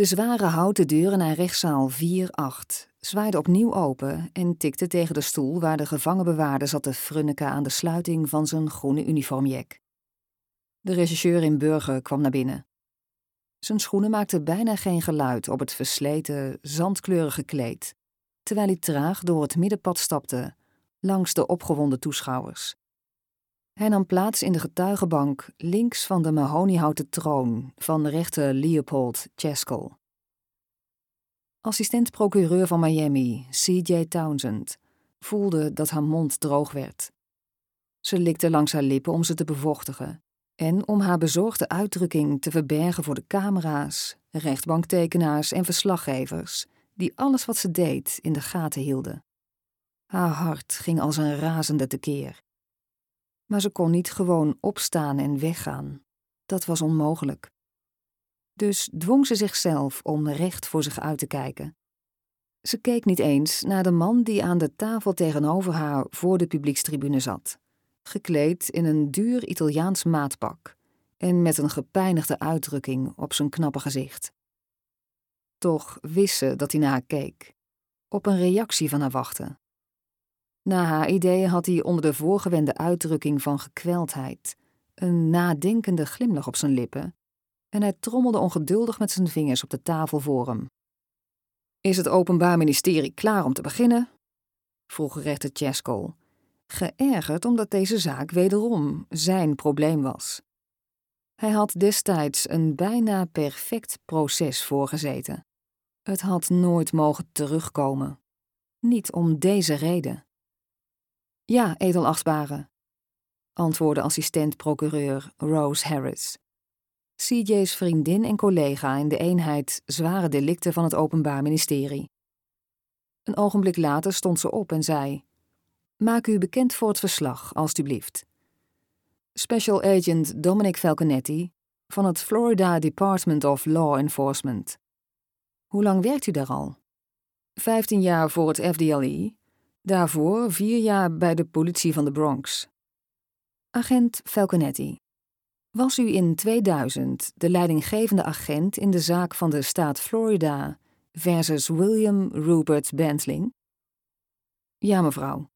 De zware houten deuren naar rechtszaal 4-8 zwaaide opnieuw open en tikte tegen de stoel waar de gevangenbewaarder zat te frunniken aan de sluiting van zijn groene uniformjack. De rechercheur in burger kwam naar binnen. Zijn schoenen maakten bijna geen geluid op het versleten, zandkleurige kleed, terwijl hij traag door het middenpad stapte, langs de opgewonden toeschouwers. Hij nam plaats in de getuigenbank links van de mahoniehouten troon van rechter Leopold Cheskel. Assistent-procureur van Miami, C.J. Townsend, voelde dat haar mond droog werd. Ze likte langs haar lippen om ze te bevochtigen en om haar bezorgde uitdrukking te verbergen voor de camera's, rechtbanktekenaars en verslaggevers die alles wat ze deed in de gaten hielden. Haar hart ging als een razende tekeer. Maar ze kon niet gewoon opstaan en weggaan. Dat was onmogelijk. Dus dwong ze zichzelf om recht voor zich uit te kijken. Ze keek niet eens naar de man die aan de tafel tegenover haar voor de publiekstribune zat, gekleed in een duur Italiaans maatpak en met een gepijnigde uitdrukking op zijn knappe gezicht. Toch wist ze dat hij naar haar keek, op een reactie van haar wachtte. Naar haar idee had hij onder de voorgewende uitdrukking van gekweldheid een nadenkende glimlach op zijn lippen en hij trommelde ongeduldig met zijn vingers op de tafel voor hem. Is het Openbaar Ministerie klaar om te beginnen? Vroeg rechter Cheskel, geërgerd omdat deze zaak wederom zijn probleem was. Hij had destijds een bijna perfect proces voorgezeten. Het had nooit mogen terugkomen. Niet om deze reden. Ja, edelachtbare, antwoordde assistent-procureur Rose Harris, C.J.'s vriendin en collega in de eenheid zware delicten van het Openbaar Ministerie. Een ogenblik later stond ze op en zei: Maak u bekend voor het verslag, alstublieft. Special Agent Dominic Falconetti van het Florida Department of Law Enforcement. Hoe lang werkt u daar al? 15 jaar voor het FDLE, daarvoor 4 jaar bij de politie van de Bronx. Agent Falconetti, was u in 2000 de leidinggevende agent in de zaak van de staat Florida versus William Rupert Bentling? Ja, mevrouw.